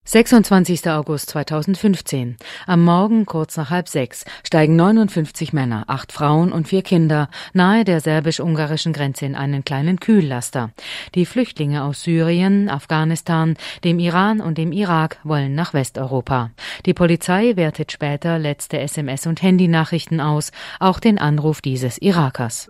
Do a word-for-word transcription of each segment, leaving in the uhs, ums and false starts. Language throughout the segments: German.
sechsundzwanzigster August zweitausendfünfzehn. Am Morgen kurz nach halb sechs steigen neunundfünfzig Männer, acht Frauen und vier Kinder nahe der serbisch-ungarischen Grenze in einen kleinen Kühllaster. Die Flüchtlinge aus Syrien, Afghanistan, dem Iran und dem Irak wollen nach Westeuropa. Die Polizei wertet später letzte S M S- und Handynachrichten aus, auch den Anruf dieses Irakers.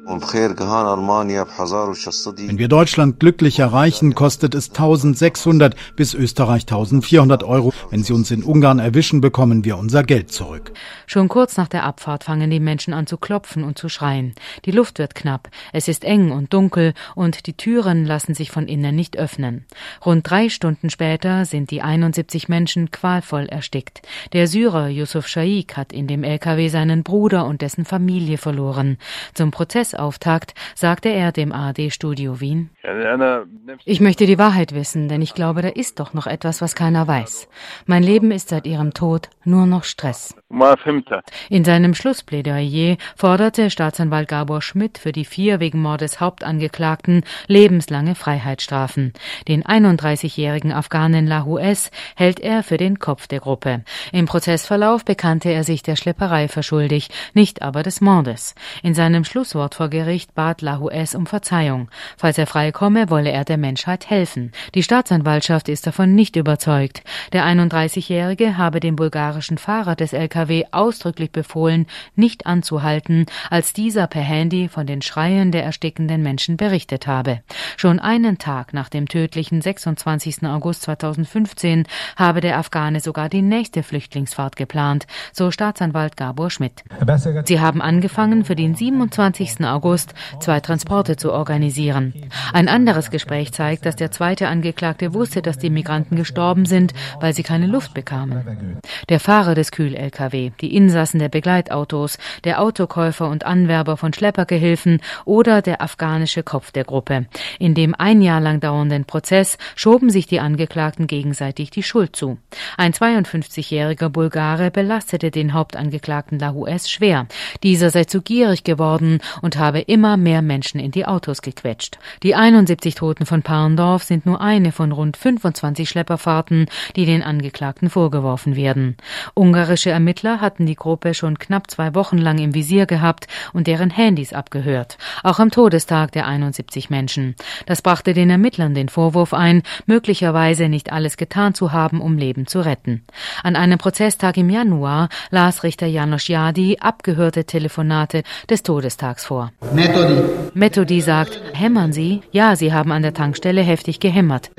Wenn wir Deutschland glücklich erreichen, kostet es eintausendsechshundert bis Österreich eintausendvierhundert Euro. Wenn sie uns in Ungarn erwischen, bekommen wir unser Geld zurück. Schon kurz nach der Abfahrt fangen die Menschen an zu klopfen und zu schreien. Die Luft wird knapp, es ist eng und dunkel und die Türen lassen sich von innen nicht öffnen. Rund drei Stunden später sind die einundsiebzig Menschen qualvoll erstickt. Der Syrer Yusuf Shaikh hat in dem L K W seinen Bruder und dessen Familie verloren. Zum Prozessauftakt sagte er dem A R D-Studio Wien: Ich möchte die Wahrheit wissen, denn ich glaube, da ist doch noch etwas, was keiner weiß. Mein Leben ist seit ihrem Tod nur noch Stress. In seinem Schlussplädoyer forderte Staatsanwalt Gabor Schmidt für die vier wegen Mordes Hauptangeklagten lebenslange Freiheitsstrafen. Den einunddreißigjährigen Afghanen Lahu S. hält er für den Kopf der Gruppe. Im Prozessverlauf bekannte er sich der Schlepperei für schuldig, nicht aber des Mordes. In seinem Schlusswort vor Gericht bat Lahu S. um Verzeihung. Falls er freikomme, wolle er der Menschheit helfen. Die Staatsanwaltschaft ist davon nicht überzeugt. Der einunddreißigjährige habe dem bulgarischen Fahrer des L K W ausdrücklich befohlen, nicht anzuhalten, als dieser per Handy von den Schreien der erstickenden Menschen berichtet habe. Schon einen Tag nach dem tödlichen sechsundzwanzigsten August zweitausendfünfzehn habe der Afghane sogar die nächste Flüchtlingsfahrt geplant, so Staatsanwalt Gabor Schmidt. Sie haben angefangen, für den siebenundzwanzigsten August zwei Transporte zu organisieren. Ein anderes Gespräch zeigt, dass der zweite Angeklagte wusste, dass die Migranten gestorben sind, weil sie keine Luft bekamen. Der Fahrer des Kühl-L K W, die Insassen der Begleitautos, der Autokäufer und Anwerber von Schleppergehilfen oder der afghanische Kopf der Gruppe. In dem ein Jahr lang dauernden Prozess schoben sich die Angeklagten gegenseitig die Schuld zu. Ein zweiundfünfzigjähriger Bulgare belastete den Hauptangeklagten Lahu S. schwer. Dieser sei zu gierig geworden und habe immer mehr Menschen in die Autos gequetscht. Die einundsiebzig Toten von Parndorf sind nur eine von rund fünfundzwanzig Schlepperfahrten, die den Angeklagten vorgeworfen werden. Ungarische Ermittler hatten die Gruppe schon knapp zwei Wochen lang im Visier gehabt und deren Handys abgehört. Auch am Todestag der einundsiebzig Menschen. Das brachte den Ermittlern den Vorwurf ein, möglicherweise nicht alles getan zu haben, um Leben zu retten. An einem Prozesstag im Januar las Richter János Jádi abgehörte Telefonate des Todestags vor. Methodi. Methodi sagt: Hämmern Sie? Ja, Sie haben an der Tankstelle heftig gehämmert.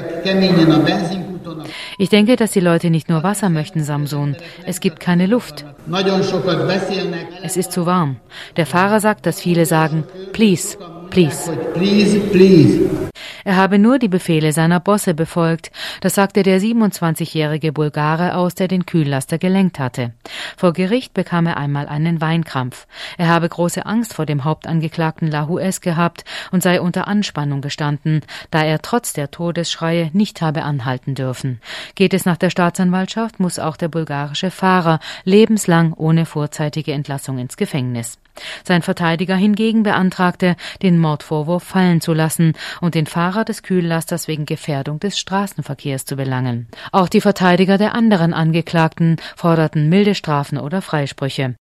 Ich denke, dass die Leute nicht nur Wasser möchten, Samson. Es gibt keine Luft. Es ist zu warm. Der Fahrer sagt, dass viele sagen, please, please. Please, please. Er habe nur die Befehle seiner Bosse befolgt. Das sagte der siebenundzwanzigjährige Bulgare aus, der den Kühllaster gelenkt hatte. Vor Gericht bekam er einmal einen Weinkrampf. Er habe große Angst vor dem Hauptangeklagten Lahu S. gehabt und sei unter Anspannung gestanden, da er trotz der Todesschreie nicht habe anhalten dürfen. Geht es nach der Staatsanwaltschaft, muss auch der bulgarische Fahrer lebenslang ohne vorzeitige Entlassung ins Gefängnis. Sein Verteidiger hingegen beantragte, den Mordvorwurf fallen zu lassen und den Fahrer des Kühllasters wegen Gefährdung des Straßenverkehrs zu belangen. Auch die Verteidiger der anderen Angeklagten forderten milde Strafen oder Freisprüche.